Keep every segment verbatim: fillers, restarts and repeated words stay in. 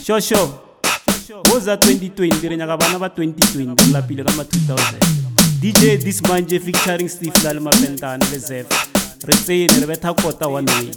Sure sure. Woza twenty twenty re nyaka bana ba twenty twenty la pile ka ma two thousand. D J this manje featuring Steve Lal Mapentana le Zef. Re tsene re betha kota one way.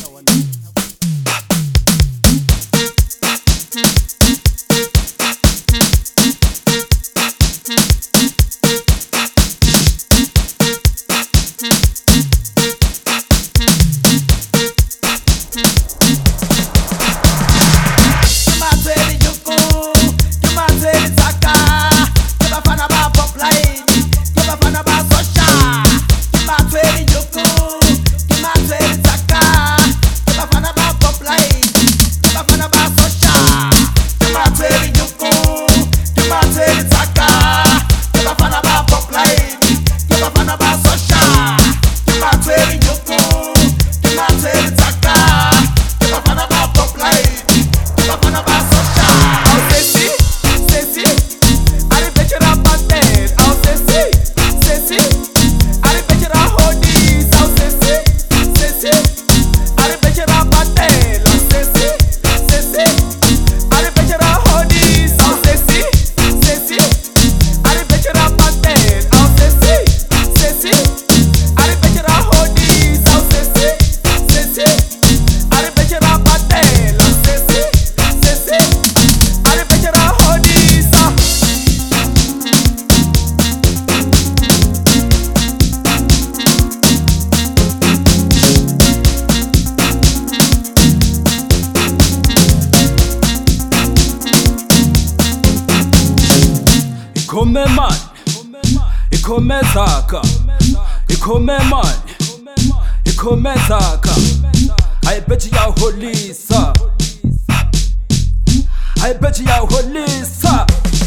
Ikome man, ikome zaka, ikome man, ikome zaka. I bet you are holisa, I bet you are holisa.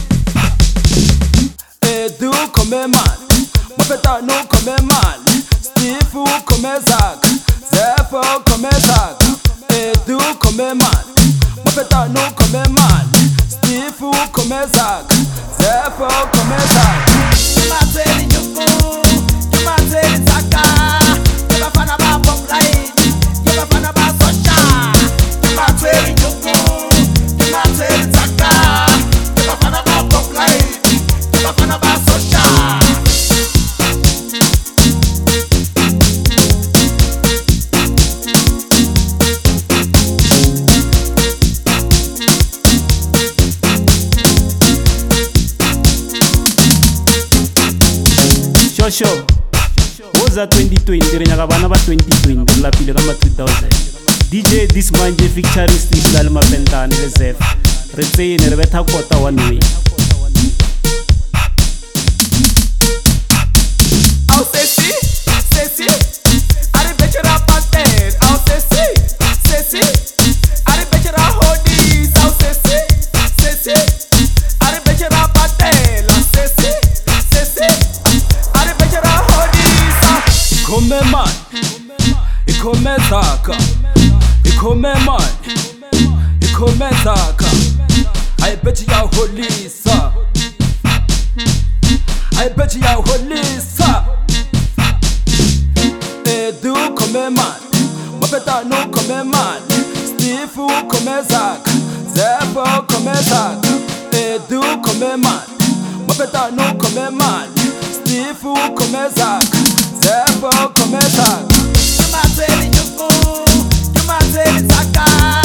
Edu come man, Mapeta no come man, Steve come zaka, Zepho come zaka. Edu come man, Mapeta no come man, Steve come zaka. Zepho começa. Kimateli nyuku, kimateli taka. Kibafana ba pop line, kibafana ba sosha. Kimateli nyuku, kimateli taka. Kibafana ba pop line, kibafana ba sosha. Sure sure. Woza twenty twenty re nyaka bana ba twenty twenty la pile ka ma two thousand. D J this manje featuring Steve Lal Mapentana le Zef. Re tsene re betha kota one way. Au sesi, sesi. Ari bechera paten. Au sesi, sesi. Ari bechera hodis. Au sesi, sesi. Ari bechera paten. Au sesi, sesi. Ikome man, ikome zaka, ikome man, ikome zaka. I bet you are holisa, I bet you are holisa. Edu come man, Mapeta no come man, Steve come zaka, Zepho come zaka. Edu come man, Mapeta no come man, Steve come zaka. Zepho come zaka. Kimateli nyuku, kimateli taka.